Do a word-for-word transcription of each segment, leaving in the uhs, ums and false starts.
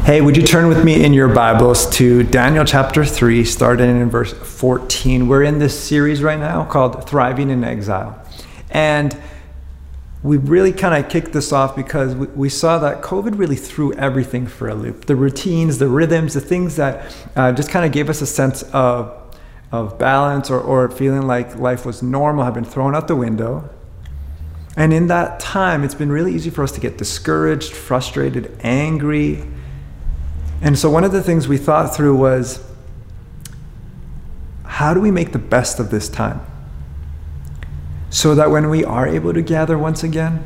Hey, would you turn with me in your Bibles to Daniel chapter three, starting in verse fourteen. We're in this series right now called Thriving in Exile. And we really kind of kicked this off because we, we saw that COVID really threw everything for a loop. The routines, the rhythms, the things that uh, just kind of gave us a sense of, of balance or, or feeling like life was normal have been thrown out the window. And in that time, it's been really easy for us to get discouraged, frustrated, angry. And so one of the things we thought through was, how do we make the best of this time? So that when we are able to gather once again,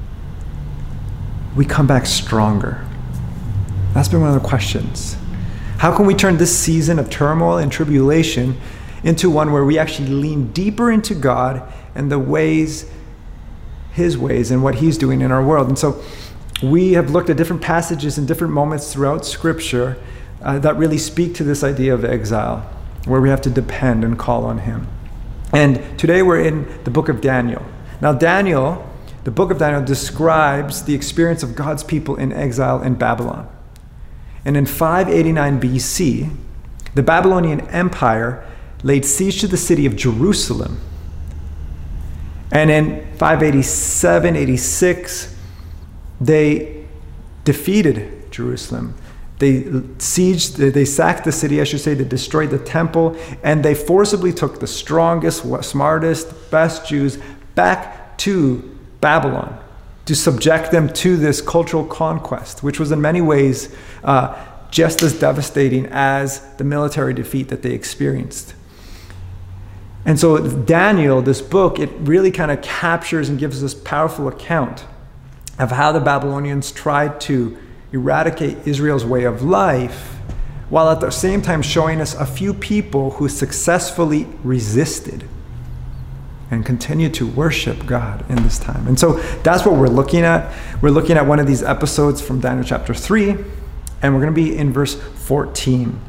we come back stronger. That's been one of the questions. How can we turn this season of turmoil and tribulation into one where we actually lean deeper into God and the ways, His ways, and what He's doing in our world? And so we have looked at different passages and different moments throughout Scripture uh, that really speak to this idea of exile, where we have to depend and call on Him. And today we're in the book of Daniel. Now Daniel, the book of Daniel describes the experience of God's people in exile in Babylon. And in five eighty-nine B C, the Babylonian Empire laid siege to the city of Jerusalem. And in five eighty-seven eighty-six, they defeated Jerusalem. They sieged, they sacked the city, I should say, they destroyed the temple, and they forcibly took the strongest, smartest, best Jews back to Babylon to subject them to this cultural conquest, which was in many ways uh, just as devastating as the military defeat that they experienced. And so Daniel, this book, it really kind of captures and gives this powerful account of how the Babylonians tried to eradicate Israel's way of life, while at the same time showing us a few people who successfully resisted and continued to worship God in this time. And so that's what we're looking at. We're looking at one of these episodes from Daniel chapter three, and we're going to be in verse fourteen.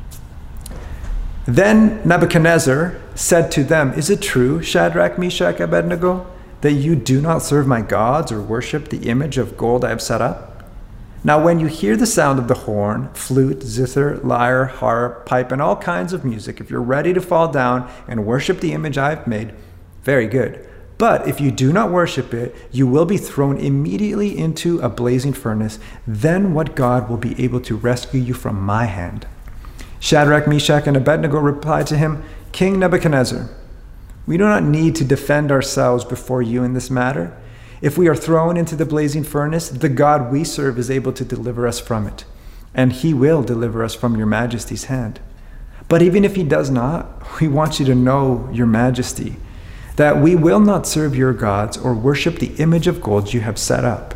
Then Nebuchadnezzar said to them, "Is it true, Shadrach, Meshach, Abednego, that you do not serve my gods or worship the image of gold I have set up? Now when you hear the sound of the horn, flute, zither, lyre, harp, pipe, and all kinds of music, if you're ready to fall down and worship the image I have made, very good. But if you do not worship it, you will be thrown immediately into a blazing furnace. Then what God will be able to rescue you from my hand?" Shadrach, Meshach, and Abednego replied to him, "King Nebuchadnezzar, we do not need to defend ourselves before you in this matter. If we are thrown into the blazing furnace, the God we serve is able to deliver us from it, and He will deliver us from your majesty's hand. But even if He does not, we want you to know, your majesty, that we will not serve your gods or worship the image of gold you have set up."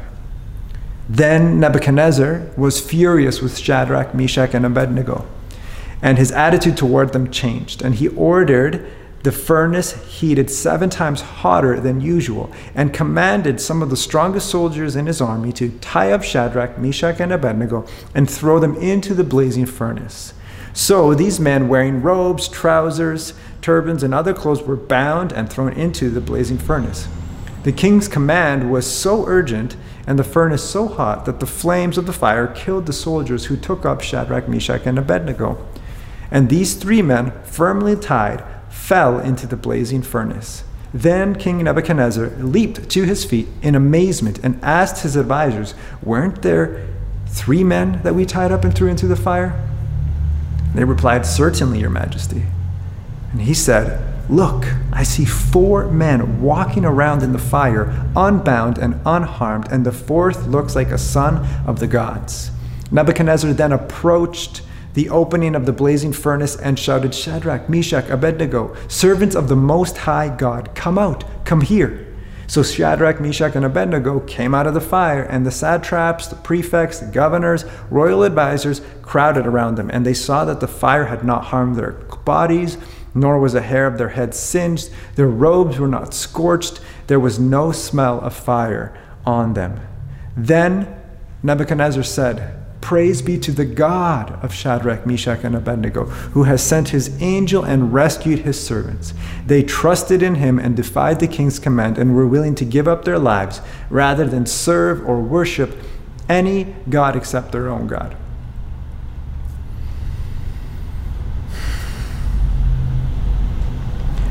Then Nebuchadnezzar was furious with Shadrach, Meshach, and Abednego, and his attitude toward them changed, and he ordered the furnace heated seven times hotter than usual, and commanded some of the strongest soldiers in his army to tie up Shadrach, Meshach, and Abednego and throw them into the blazing furnace. So these men, wearing robes, trousers, turbans, and other clothes, were bound and thrown into the blazing furnace. The king's command was so urgent and the furnace so hot that the flames of the fire killed the soldiers who took up Shadrach, Meshach, and Abednego. And these three men, firmly tied, fell into the blazing furnace. Then King Nebuchadnezzar leaped to his feet in amazement and asked his advisors, "Weren't there three men that we tied up and threw into the fire?" They replied, "Certainly, your majesty." And he said, "Look, I see four men walking around in the fire, unbound and unharmed, and the fourth looks like a son of the gods." Nebuchadnezzar then approached the opening of the blazing furnace and shouted, "Shadrach, Meshach, Abednego, servants of the Most High God, come out, come here." So Shadrach, Meshach, and Abednego came out of the fire, and the satraps, the prefects, the governors, royal advisors crowded around them, and they saw that the fire had not harmed their bodies, nor was a hair of their heads singed. Their robes were not scorched. There was no smell of fire on them. Then Nebuchadnezzar said, "Praise be to the God of Shadrach, Meshach, and Abednego, who has sent his angel and rescued his servants. They trusted in him and defied the king's command and were willing to give up their lives rather than serve or worship any god except their own God."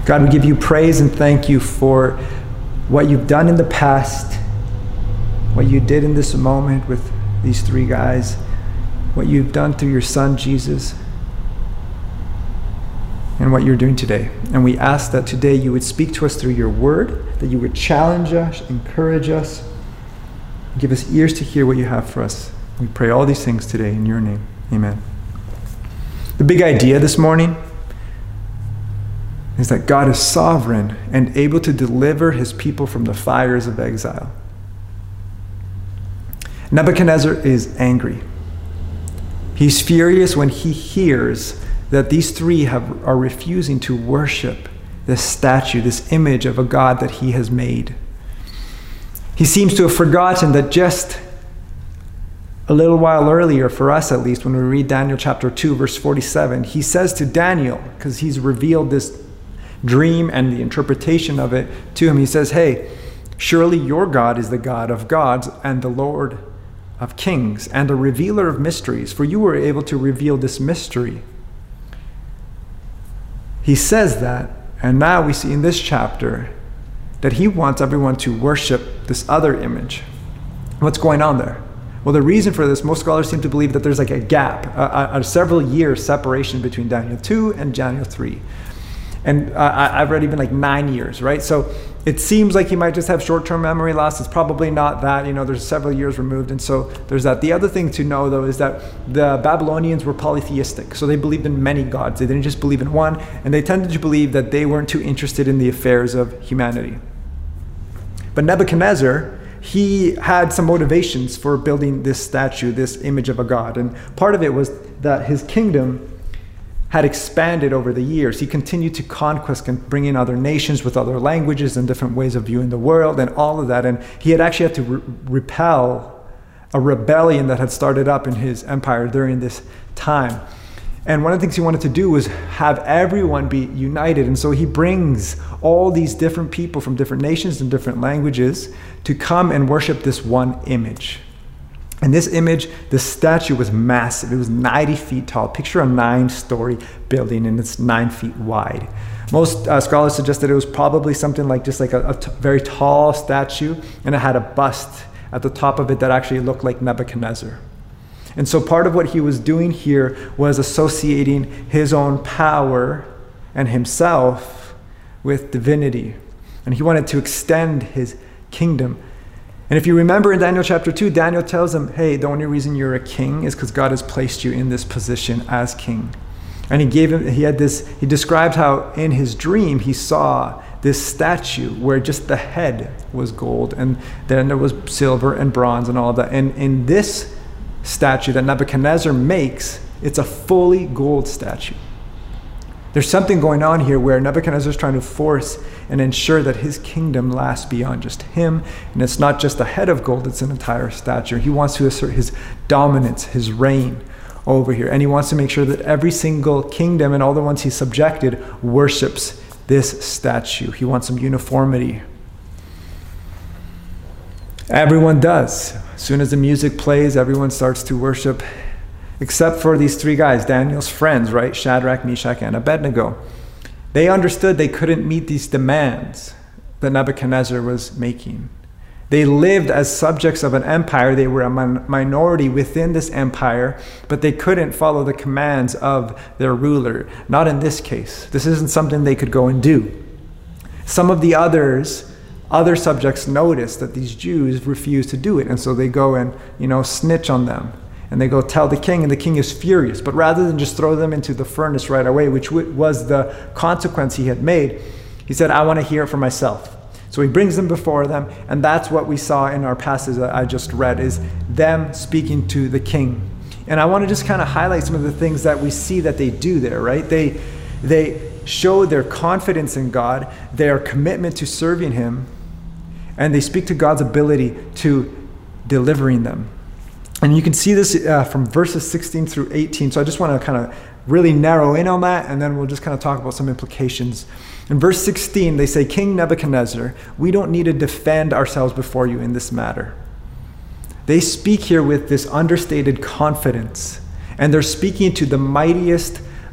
God, we give you praise and thank you for what you've done in the past, what you did in this moment with these three guys, what you've done through your son, Jesus, and what you're doing today. And we ask that today you would speak to us through your word, that you would challenge us, encourage us, give us ears to hear what you have for us. We pray all these things today in your name. Amen. The big idea this morning is that God is sovereign and able to deliver his people from the fires of exile. Nebuchadnezzar is angry. He's furious when he hears that these three have, are refusing to worship this statue, this image of a God that he has made. He seems to have forgotten that just a little while earlier, for us at least, when we read Daniel chapter two, verse forty-seven, he says to Daniel, because he's revealed this dream and the interpretation of it to him, he says, hey, surely your God is the God of gods and the Lord of kings and the revealer of mysteries, for you were able to reveal this mystery. He says that, and now we see in this chapter that he wants everyone to worship this other image. What's going on there? Well, the reason for this, most scholars seem to believe that there's like a gap, a, a several year separation between Daniel two and Daniel three. And uh, I've read even like nine years, right? So it seems like he might just have short-term memory loss. It's probably not that. You know, there's several years removed, and so there's that. The other thing to know, though, is that the Babylonians were polytheistic. So they believed in many gods. They didn't just believe in one, and they tended to believe that they weren't too interested in the affairs of humanity. But Nebuchadnezzar, he had some motivations for building this statue, this image of a god. And part of it was that his kingdom had expanded over the years. He continued to conquest and bring in other nations with other languages and different ways of viewing the world and all of that. And he had actually had to re- repel a rebellion that had started up in his empire during this time. And one of the things he wanted to do was have everyone be united. And so he brings all these different people from different nations and different languages to come and worship this one image. And this image, this statue was massive. It was ninety feet tall. Picture a nine-story building, and it's nine feet wide. Most uh, scholars suggest that it was probably something like just like a, a t- very tall statue, and it had a bust at the top of it that actually looked like Nebuchadnezzar. And so part of what he was doing here was associating his own power and himself with divinity. And he wanted to extend his kingdom. And if you remember in Daniel chapter two, Daniel tells him, hey, the only reason you're a king is because God has placed you in this position as king. And he gave him, he had this, he described how in his dream he saw this statue where just the head was gold, and then there was silver and bronze and all of that. And in this statue that Nebuchadnezzar makes, it's a fully gold statue. There's something going on here where Nebuchadnezzar is trying to force and ensure that his kingdom lasts beyond just him. And it's not just a head of gold, it's an entire statue. He wants to assert his dominance, his reign over here. And he wants to make sure that every single kingdom and all the ones he subjected worships this statue. He wants some uniformity. Everyone does. As soon as the music plays, everyone starts to worship, except for these three guys, Daniel's friends, right? Shadrach, Meshach, and Abednego. They understood they couldn't meet these demands that Nebuchadnezzar was making. They lived as subjects of an empire. They were a min- minority within this empire, but they couldn't follow the commands of their ruler. Not in this case. This isn't something they could go and do. Some of the others, other subjects noticed that these Jews refused to do it, and so they go and, you know, snitch on them. And they go tell the king, and the king is furious. But rather than just throw them into the furnace right away, which was the consequence he had made, he said, I want to hear it for myself. So he brings them before them, and that's what we saw in our passage that I just read, is them speaking to the king. And I want to just kind of highlight some of the things that we see that they do there, right? They, they show their confidence in God, their commitment to serving him, and they speak to God's ability to delivering them. And you can see this uh, from verses sixteen through eighteen. So I just want to kind of really narrow in on that, and then we'll just kind of talk about some implications. In verse sixteen, they say, King Nebuchadnezzar, we don't need to defend ourselves before you in this matter. They speak here with this understated confidence, and they're speaking to the mightiest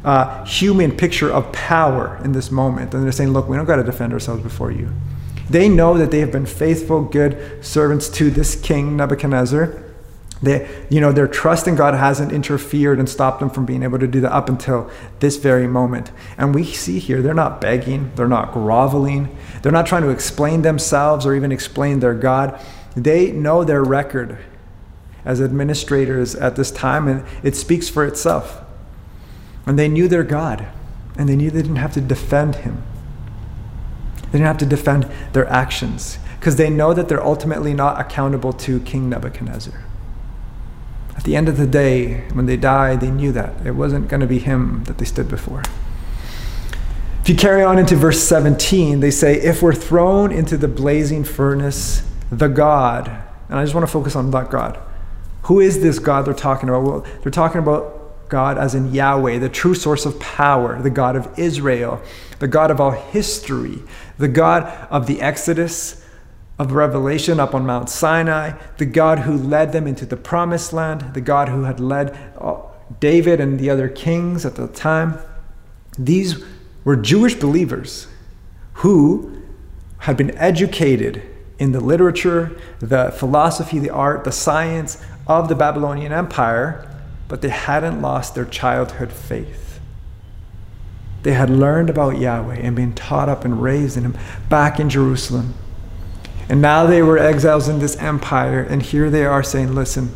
uh, human picture of power in this moment. And they're saying, look, we don't got to defend ourselves before you. They know that they have been faithful, good servants to this king, Nebuchadnezzar. They, you know, their trust in God hasn't interfered and stopped them from being able to do that up until this very moment. And we see here, they're not begging, they're not groveling, they're not trying to explain themselves or even explain their God. They know their record as administrators at this time, and it speaks for itself. And they knew their God, and they knew they didn't have to defend him. They didn't have to defend their actions, because they know that they're ultimately not accountable to King Nebuchadnezzar. At the end of the day, when they died, they knew that it wasn't going to be him that they stood before. If you carry on into verse seventeen, they say, if we're thrown into the blazing furnace, the God, and I just want to focus on that God. Who is this God they're talking about? Well, they're talking about God as in Yahweh, the true source of power, the God of Israel, the God of all history, the God of the Exodus, of Revelation up on Mount Sinai, the God who led them into the promised land, the God who had led David and the other kings at the time. These were Jewish believers who had been educated in the literature, the philosophy, the art, the science of the Babylonian Empire, but they hadn't lost their childhood faith. They had learned about Yahweh and been taught up and raised in him back in Jerusalem. And now they were exiles in this empire, and here they are saying, listen,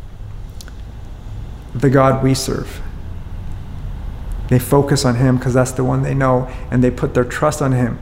the God we serve. They focus on him because that's the one they know, and they put their trust on him.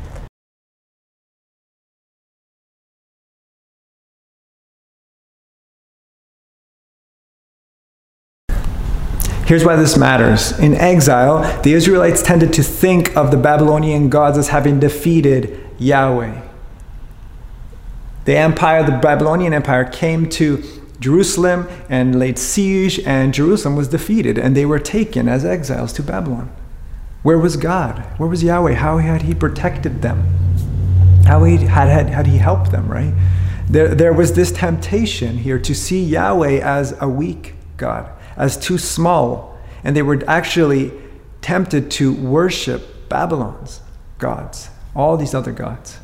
Here's why this matters. In exile, the Israelites tended to think of the Babylonian gods as having defeated Yahweh. The empire, the Babylonian Empire, came to Jerusalem and laid siege, and Jerusalem was defeated, and they were taken as exiles to Babylon. Where was God? Where was Yahweh? How had he protected them? How he had, had, had he helped them, right? There, there was this temptation here to see Yahweh as a weak God, as too small, and they were actually tempted to worship Babylon's gods, all these other gods.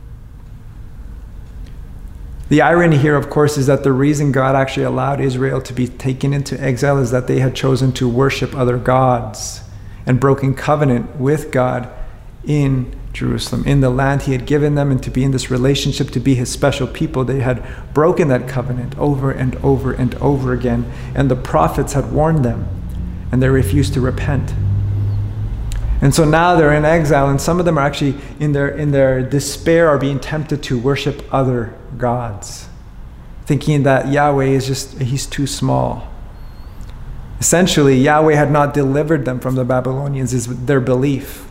The irony here, of course, is that the reason God actually allowed Israel to be taken into exile is that they had chosen to worship other gods and broken covenant with God in Jerusalem, in the land he had given them, and to be in this relationship, to be his special people. They had broken that covenant over and over and over again, and the prophets had warned them, and they refused to repent. And so now they're in exile, and some of them are actually in their in their despair are being tempted to worship other gods, thinking that Yahweh is just, he's too small. Essentially, Yahweh had not delivered them from the Babylonians, is their belief.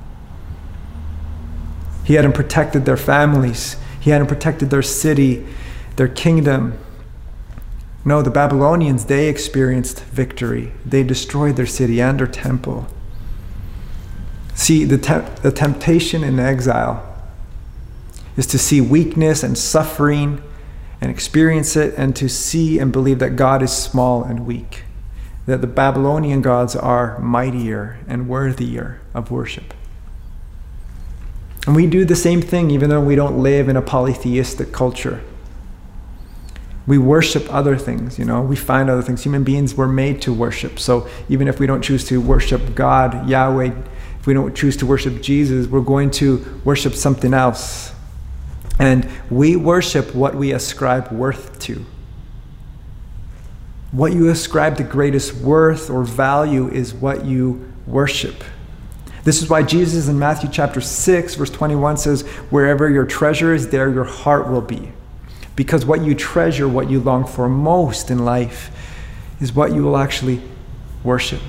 He hadn't protected their families. He hadn't protected their city, their kingdom. No, the Babylonians, they experienced victory. They destroyed their city and their temple. See, the, te- the temptation in exile is to see weakness and suffering and experience it, and to see and believe that God is small and weak, that the Babylonian gods are mightier and worthier of worship. And we do the same thing even though we don't live in a polytheistic culture. We worship other things, you know, we find other things. Human beings were made to worship. So even if we don't choose to worship God, Yahweh, if we don't choose to worship Jesus, we're going to worship something else. And we worship what we ascribe worth to. What you ascribe the greatest worth or value is what you worship. This is why Jesus in Matthew chapter six, verse twenty-one says, wherever your treasure is, there your heart will be. Because what you treasure, what you long for most in life, is what you will actually worship.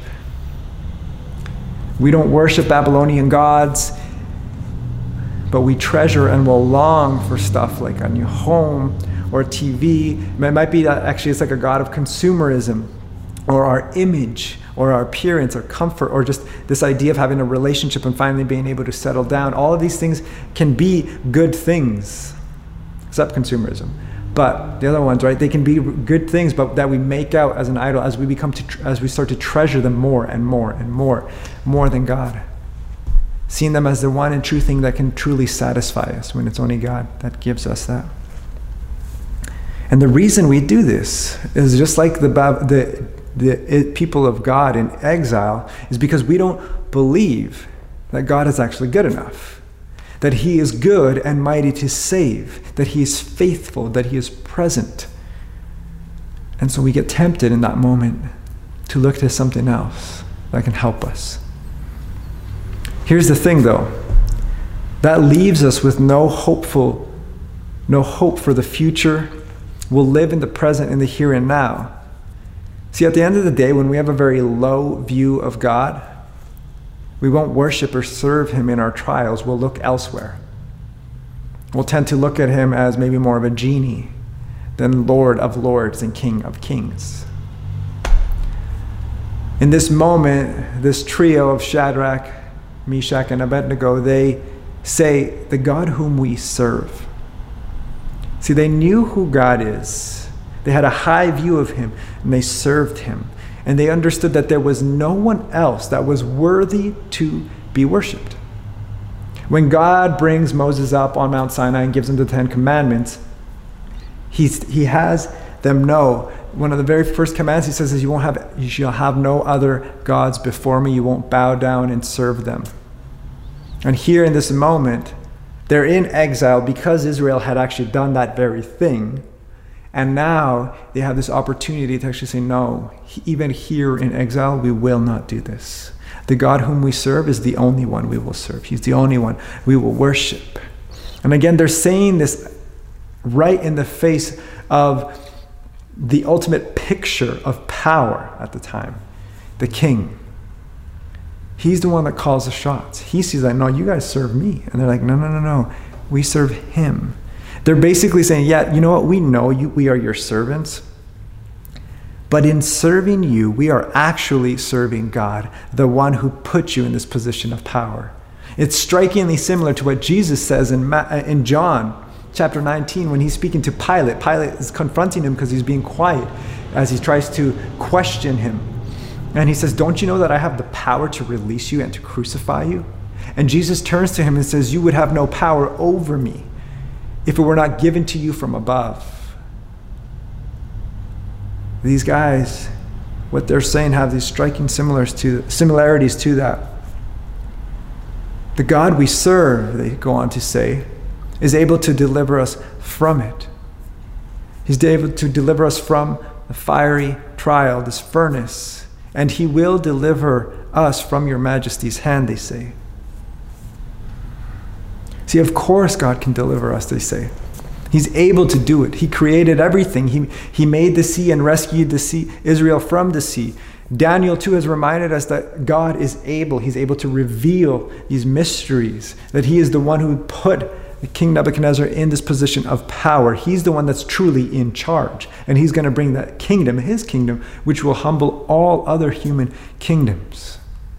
We don't worship Babylonian gods, but we treasure and will long for stuff like a new home or T V. It might be that actually it's like a god of consumerism, or our image, or our appearance, or comfort, or just this idea of having a relationship and finally being able to settle down. All of these things can be good things, except consumerism. But the other ones, right, they can be good things, but that we make out as an idol as we become to, as we start to treasure them more and more and more, more than God. Seeing them as the one and true thing that can truly satisfy us, when it's only God that gives us that. And the reason we do this is just like the the, the people of God in exile, is because we don't believe that God is actually good enough, that he is good and mighty to save, that he is faithful, that he is present. And so we get tempted in that moment to look to something else that can help us. Here's the thing though, that leaves us with no hopeful, no hope for the future. We'll live in the present, in the here and now. See, at the end of the day, when we have a very low view of God, we won't worship or serve him in our trials. We'll look elsewhere. We'll tend to look at him as maybe more of a genie than Lord of Lords and King of Kings. In this moment, this trio of Shadrach, Meshach, and Abednego, they say, the God whom we serve. See, they knew who God is. They had a high view of him, and they served him. And they understood that there was no one else that was worthy to be worshipped. When God brings Moses up on Mount Sinai and gives him the Ten Commandments, he's, he has them know. One of the very first commands he says is, you won't have, you shall have no other gods before me. You won't bow down and serve them. And here in this moment, they're in exile because Israel had actually done that very thing. And now they have this opportunity to actually say, no, even here in exile, we will not do this. The God whom we serve is the only one we will serve. He's the only one we will worship. And again, they're saying this right in the face of the ultimate picture of power at the time, the king. He's the one that calls the shots. He sees that, no, you guys serve me. And they're like, no, no, no, no, we serve him. They're basically saying, yeah, you know what? We know you, we are your servants. But in serving you, we are actually serving God, the one who put you in this position of power. It's strikingly similar to what Jesus says in, Ma- in John chapter nineteen, when he's speaking to Pilate. Pilate is confronting him because he's being quiet as he tries to question him. And he says, don't you know that I have the power to release you and to crucify you? And Jesus turns to him and says, you would have no power over me if it were not given to you from above. These guys, what they're saying, have these striking similars to, similarities to that. The God we serve, they go on to say, is able to deliver us from it. He's able to deliver us from the fiery trial, this furnace, and he will deliver us from your majesty's hand, they say. See, of course God can deliver us, they say. He's able to do it. He created everything. He, he made the sea and rescued the sea, Israel from the sea. Daniel too has reminded us that God is able. He's able to reveal these mysteries, that he is the one who put King Nebuchadnezzar in this position of power. He's the one that's truly in charge. And he's going to bring that kingdom, his kingdom, which will humble all other human kingdoms.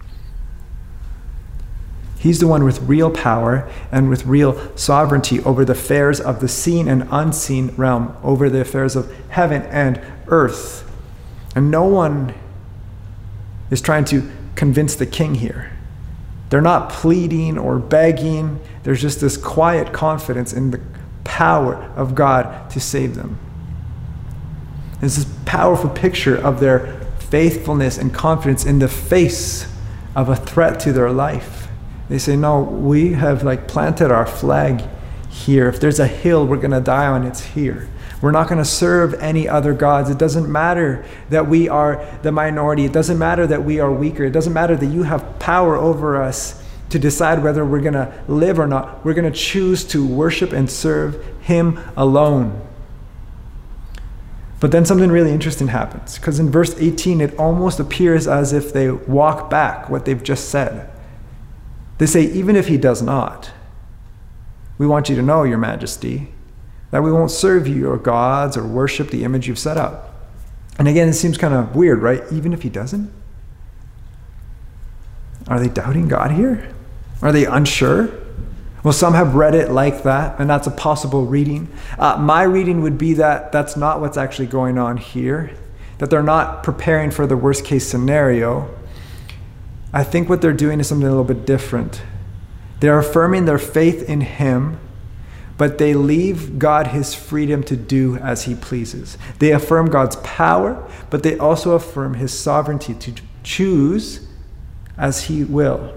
He's the one with real power and with real sovereignty over the affairs of the seen and unseen realm, over the affairs of heaven and earth. And no one is trying to convince the king here. They're not pleading or begging. There's just this quiet confidence in the power of God to save them. It's this powerful picture of their faithfulness and confidence in the face of a threat to their life. They say, no, we have like planted our flag here. If there's a hill we're going to die on, it's here. We're not going to serve any other gods. It doesn't matter that we are the minority. It doesn't matter that we are weaker. It doesn't matter that you have power over us to decide whether we're going to live or not. We're going to choose to worship and serve him alone. But then something really interesting happens, because in verse eighteen, it almost appears as if they walk back what they've just said. They say, even if he does not, we want you to know, your majesty, that we won't serve you your gods or worship the image you've set up. And again, it seems kind of weird, right? Even if he doesn't? Are they doubting God here? Are they unsure? Well, some have read it like that, and that's a possible reading. Uh, my reading would be that that's not what's actually going on here, that they're not preparing for the worst case scenario. I think what they're doing is something a little bit different. They're affirming their faith in him, but they leave God his freedom to do as he pleases. They affirm God's power, but they also affirm his sovereignty to choose as he will.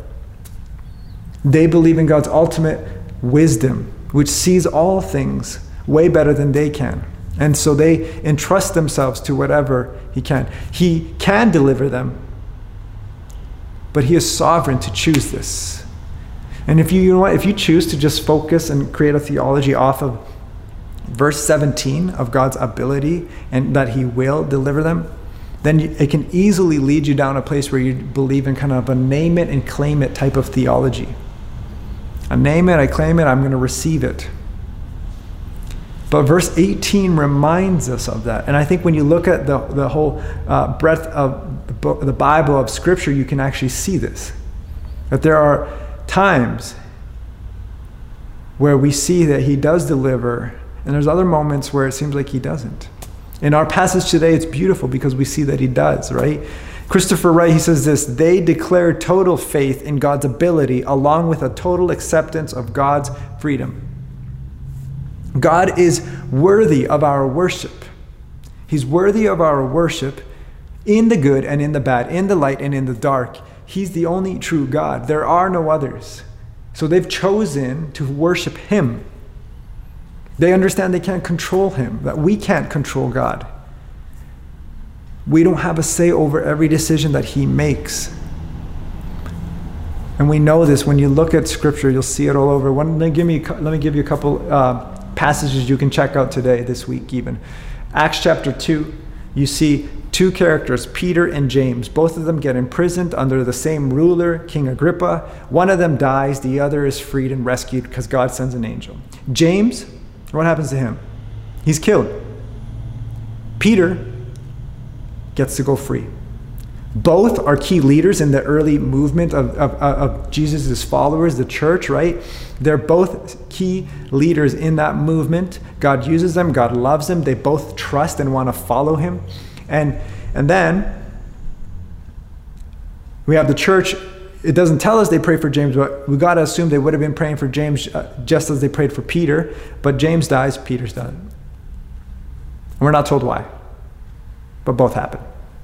They believe in God's ultimate wisdom, which sees all things way better than they can. And so they entrust themselves to whatever he can. He can deliver them, but he is sovereign to choose this. And if you, you know what, if you choose to just focus and create a theology off of verse seventeen of God's ability and that he will deliver them, then it can easily lead you down a place where you believe in kind of a name it and claim it type of theology. I name it, I claim it, I'm going to receive it. But verse eighteen reminds us of that. And I think when you look at the, the whole uh, breadth of the, book, the Bible, of Scripture, you can actually see this. That there are times where we see that he does deliver, and there's other moments where it seems like he doesn't. In our passage today, it's beautiful because we see that he does, right? Christopher Wright, he says this: they declare total faith in God's ability along with a total acceptance of God's freedom. God is worthy of our worship. He's worthy of our worship in the good and in the bad, in the light and in the dark. He's the only true God. There are no others. So they've chosen to worship him. They understand they can't control him, that we can't control God. We don't have a say over every decision that he makes. And we know this. When you look at Scripture, you'll see it all over. Let me give, me, let me give you a couple uh, passages you can check out today, this week even. Acts chapter two, you see two characters, Peter and James. Both of them get imprisoned under the same ruler, King Agrippa. One of them dies. The other is freed and rescued because God sends an angel. James, what happens to him? He's killed. Peter gets to go free. Both are key leaders in the early movement of, of, of Jesus' followers, the church, right? They're both key leaders in that movement. God uses them. God loves them. They both trust and want to follow him. And, and then we have the church. It doesn't tell us they pray for James, but we got to assume they would have been praying for James uh, just as they prayed for Peter. But James dies, Peter's done. And we're not told why. But both happen.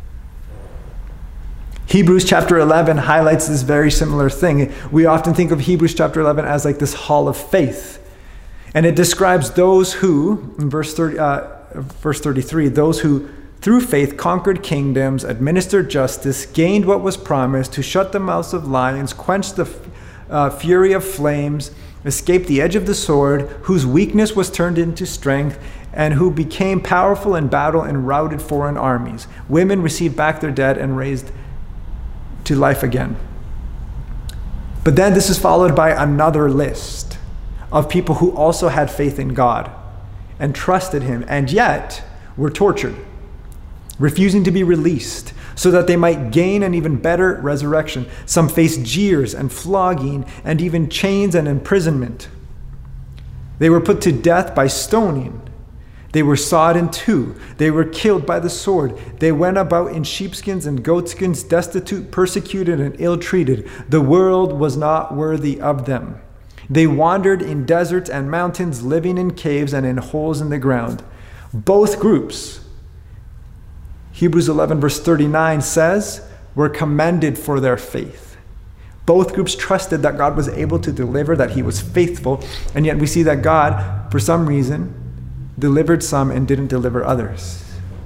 Hebrews chapter eleven highlights this very similar thing. We often think of Hebrews chapter eleven as like this hall of faith. And it describes those who, in verse thirty, uh, verse thirty-three, those who through faith conquered kingdoms, administered justice, gained what was promised, to shut the mouths of lions, quenched the uh, fury of flames, escaped the edge of the sword, whose weakness was turned into strength, and who became powerful in battle and routed foreign armies. Women received back their dead and raised to life again. But then this is followed by another list of people who also had faith in God and trusted him, and yet were tortured, refusing to be released so that they might gain an even better resurrection. Some faced jeers and flogging and even chains and imprisonment. They were put to death by stoning. They were sawed in two. They were killed by the sword. They went about in sheepskins and goatskins, destitute, persecuted, and ill-treated. The world was not worthy of them. They wandered in deserts and mountains, living in caves and in holes in the ground. Both groups, Hebrews eleven verse thirty-nine says, were commended for their faith. Both groups trusted that God was able to deliver, that he was faithful, and yet we see that God, for some reason, delivered some and didn't deliver others.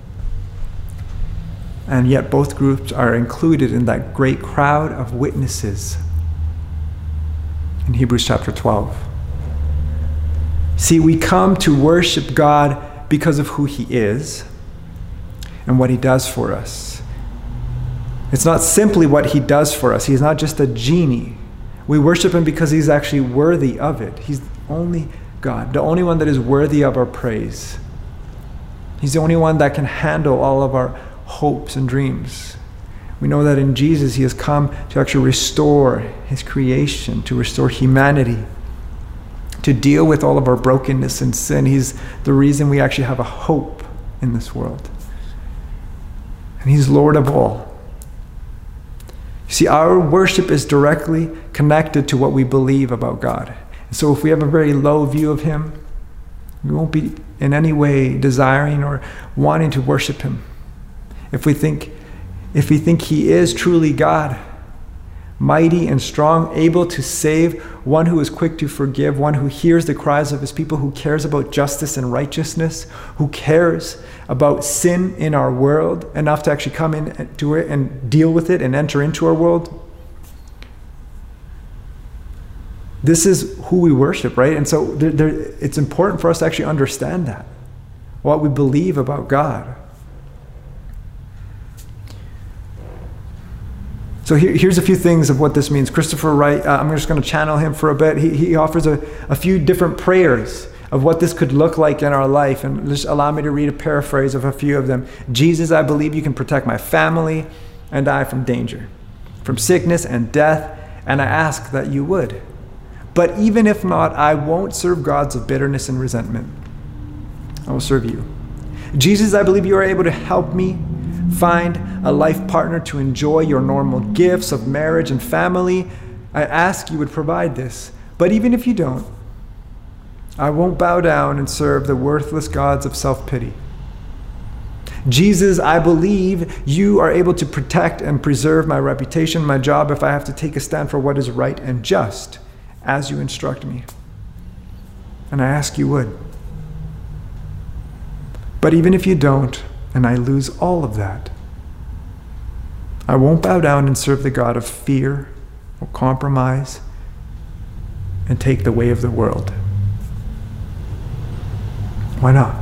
And yet both groups are included in that great crowd of witnesses in Hebrews chapter twelve. See, we come to worship God because of who he is and what he does for us. It's not simply what he does for us. He's not just a genie. We worship him because he's actually worthy of it. He's the only God, the only one that is worthy of our praise. He's the only one that can handle all of our hopes and dreams. We know that in Jesus, he has come to actually restore his creation, to restore humanity. to deal with all of our brokenness and sin. He's the reason we actually have a hope in this world. And he's Lord of all. You see, our worship is directly connected to what we believe about God. And so if we have a very low view of him, we won't be in any way desiring or wanting to worship him. If we think, if we think he is truly God, mighty and strong, able to save, one who is quick to forgive, one who hears the cries of his people, who cares about justice and righteousness, who cares about sin in our world enough to actually come into it and deal with it and enter into our world. This is who we worship, right? And so there, there, it's important for us to actually understand that, what we believe about God. So here, here's a few things of what this means. Christopher Wright, uh, I'm just going to channel him for a bit. He, he offers a, a few different prayers of what this could look like in our life. And just allow me to read a paraphrase of a few of them. Jesus, I believe you can protect my family and I from danger, from sickness and death, and I ask that you would. But even if not, I won't serve gods of bitterness and resentment. I will serve you. Jesus, I believe you are able to help me find a life partner to enjoy your normal gifts of marriage and family. I ask you would provide this. But even if you don't, I won't bow down and serve the worthless gods of self-pity. Jesus, I believe you are able to protect and preserve my reputation, my job, if I have to take a stand for what is right and just, as you instruct me. And I ask you would. But even if you don't, and I lose all of that, I won't bow down and serve the God of fear or compromise and take the way of the world. Why not?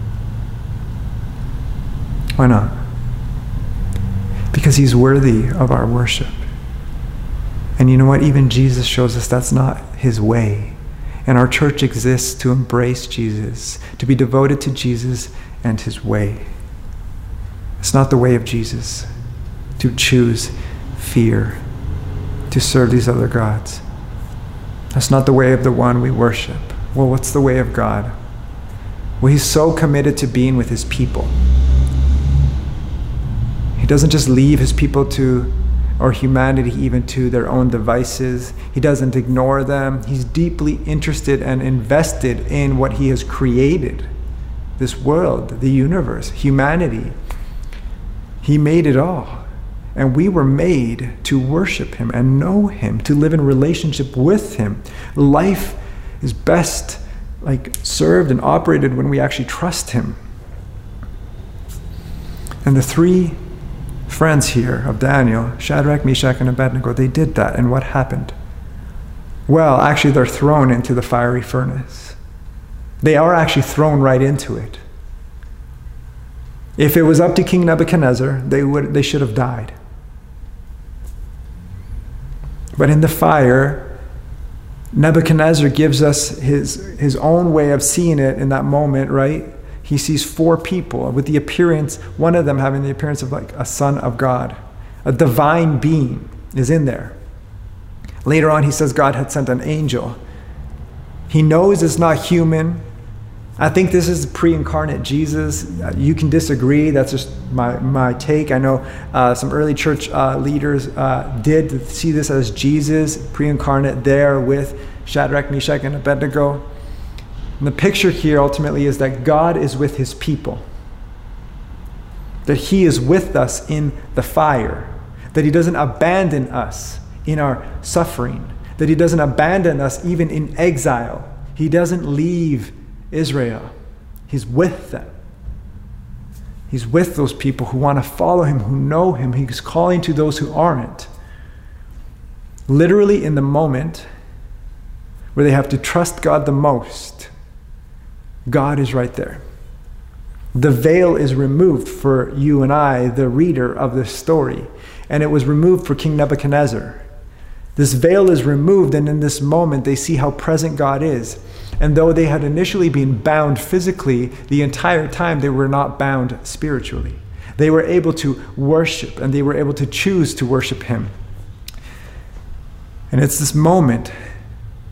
Why not? Because he's worthy of our worship. And you know what? Even Jesus shows us that's not his way. And our church exists to embrace Jesus, to be devoted to Jesus and his way. It's not the way of Jesus to choose fear, to serve these other gods. That's not the way of the one we worship. Well, what's the way of God? Well, he's so committed to being with his people. He doesn't just leave his people to, or humanity even, to their own devices. He doesn't ignore them. He's deeply interested and invested in what he has created. This world, the universe, humanity. He made it all. And we were made to worship him and know him, to live in relationship with him. Life is best like served and operated when we actually trust him. And the three friends here of Daniel, Shadrach, Meshach, and Abednego, they did that. And what happened? Well, actually, they're thrown into the fiery furnace. They are actually thrown right into it. If it was up to King Nebuchadnezzar, they would they should have died. But in the fire, Nebuchadnezzar gives us his, his own way of seeing it in that moment, right? He sees four people with the appearance, one of them having the appearance of like a son of God. A divine being is in there. Later on, he says God had sent an angel. He knows it's not human. I think this is pre-incarnate Jesus. You can disagree. That's just my, my take. I know uh, some early church uh, leaders uh, did see this as Jesus, pre-incarnate there with Shadrach, Meshach, and Abednego. And the picture here ultimately is that God is with his people. That he is with us in the fire. That he doesn't abandon us in our suffering. That he doesn't abandon us even in exile. He doesn't leave Israel. He's with them. He's with those people who want to follow him, who know him. He's calling to those who aren't. Literally in the moment where they have to trust God the most, God is right there. The veil is removed for you and I, the reader of this story. And it was removed for King Nebuchadnezzar. This veil is removed, and in this moment they see how present God is. And though they had initially been bound physically, the entire time they were not bound spiritually. They were able to worship, and they were able to choose to worship him. And it's this moment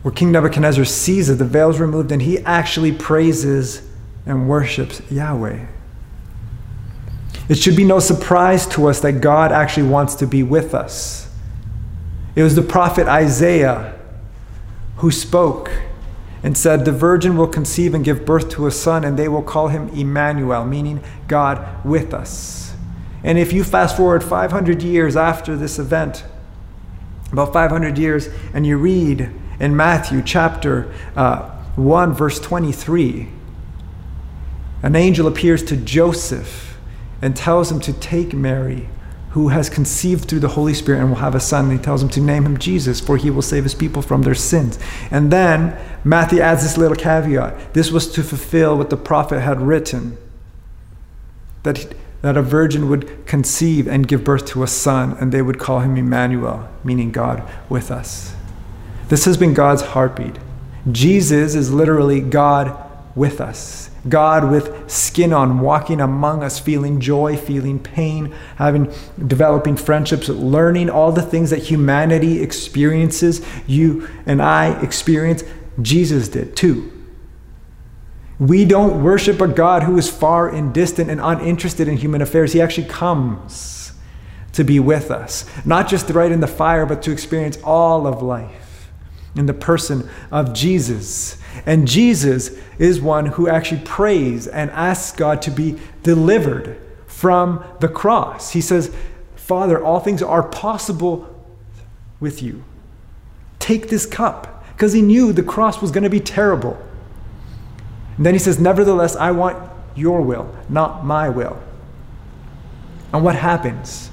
where King Nebuchadnezzar sees it, the veil's removed, and he actually praises and worships Yahweh. It should be no surprise to us that God actually wants to be with us. It was the prophet Isaiah who spoke and said, "The virgin will conceive and give birth to a son, and they will call him Emmanuel," meaning God with us. And if you fast forward five hundred years after this event, about five hundred years, and you read in Matthew chapter uh, one, verse twenty-three, an angel appears to Joseph and tells him to take Mary, who has conceived through the Holy Spirit and will have a son. And he tells him to name him Jesus, for he will save his people from their sins. And then Matthew adds this little caveat. This was to fulfill what the prophet had written, that, that a virgin would conceive and give birth to a son, and they would call him Emmanuel, meaning God with us. This has been God's heartbeat. Jesus is literally God with us. God with skin on, walking among us, feeling joy, feeling pain, having, developing friendships, learning all the things that humanity experiences, you and I experience. Jesus did too. We don't worship a God who is far and distant and uninterested in human affairs. He actually comes to be with us, not just right in the fire, but to experience all of life in the person of Jesus. And Jesus is one who actually prays and asks God to be delivered from the cross. He says, "Father, all things are possible with you. Take this cup," because he knew the cross was going to be terrible. And then he says, "Nevertheless, I want your will, not my will." And what happens?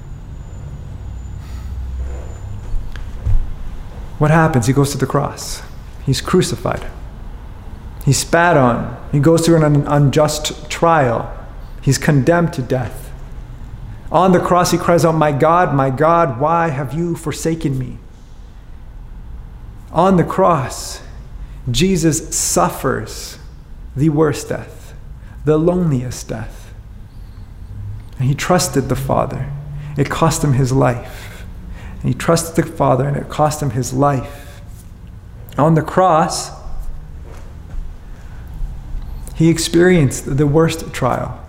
What happens? He goes to the cross. He's crucified. He's spat on. He goes through an unjust trial. He's condemned to death. On the cross, he cries out, "My God, my God, why have you forsaken me?" On the cross, Jesus suffers the worst death, the loneliest death. And he trusted the Father. It cost him his life. And he trusted the Father, and it cost him his life. On the cross, he experienced the worst trial.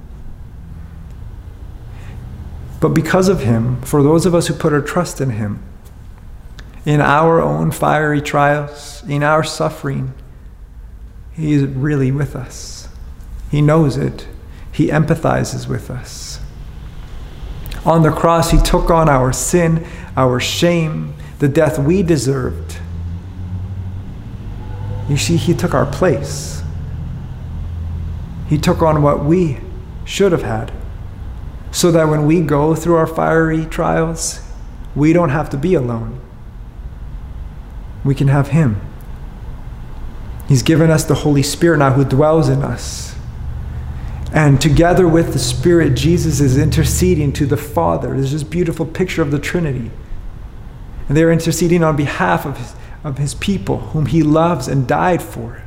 But because of him, for those of us who put our trust in him, in our own fiery trials, in our suffering, he is really with us. He knows it. He empathizes with us. On the cross, he took on our sin, our shame, the death we deserved. You see, he took our place. He took on what we should have had, so that when we go through our fiery trials, we don't have to be alone. We can have him. He's given us the Holy Spirit now who dwells in us. And together with the Spirit, Jesus is interceding to the Father. There's this beautiful picture of the Trinity. And they're interceding on behalf of his, of his people, whom he loves and died for.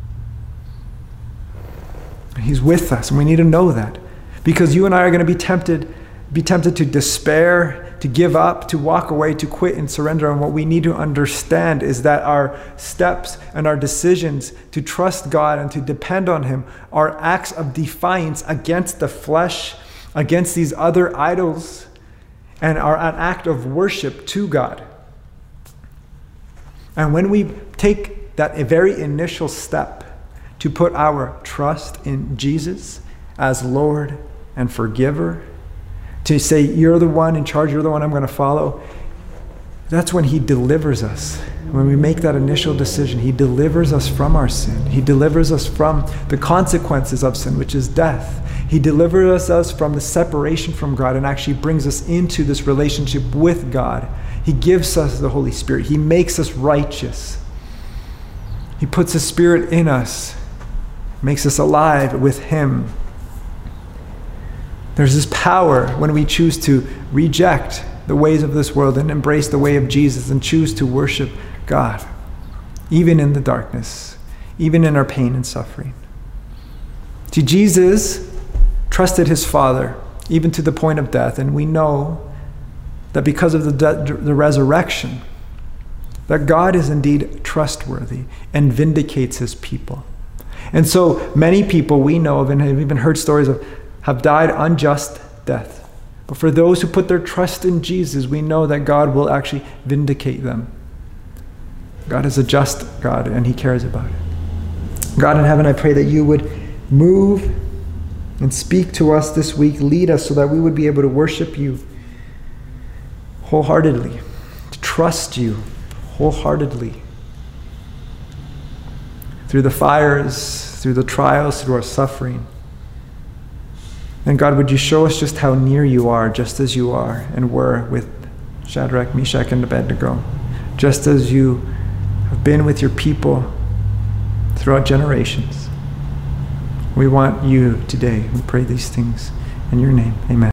He's with us, and we need to know that. Because you and I are going to be tempted, be tempted to despair, to give up, to walk away, to quit and surrender. And what we need to understand is that our steps and our decisions to trust God and to depend on him are acts of defiance against the flesh, against these other idols, and are an act of worship to God. And when we take that very initial step to put our trust in Jesus as Lord and forgiver, to say, "You're the one in charge, you're the one I'm going to follow," that's when he delivers us. When we make that initial decision, he delivers us from our sin. He delivers us from the consequences of sin, which is death. He delivers us from the separation from God and actually brings us into this relationship with God. He gives us the Holy Spirit. He makes us righteous. He puts his Spirit in us, makes us alive with him. There's this power when we choose to reject the ways of this world and embrace the way of Jesus and choose to worship God, even in the darkness, even in our pain and suffering. See, Jesus trusted his Father even to the point of death, and we know that because of the, de- the resurrection, that God is indeed trustworthy and vindicates his people. And so many people we know of and have even heard stories of have died unjust death. But for those who put their trust in Jesus, we know that God will actually vindicate them. God is a just God, and he cares about it. God in heaven, I pray that you would move and speak to us this week, lead us so that we would be able to worship you wholeheartedly, to trust you wholeheartedly. Through the fires, through the trials, through our suffering. And God, would you show us just how near you are, just as you are and were with Shadrach, Meshach, and Abednego, just as you have been with your people throughout generations. We want you today. We pray these things in your name. Amen.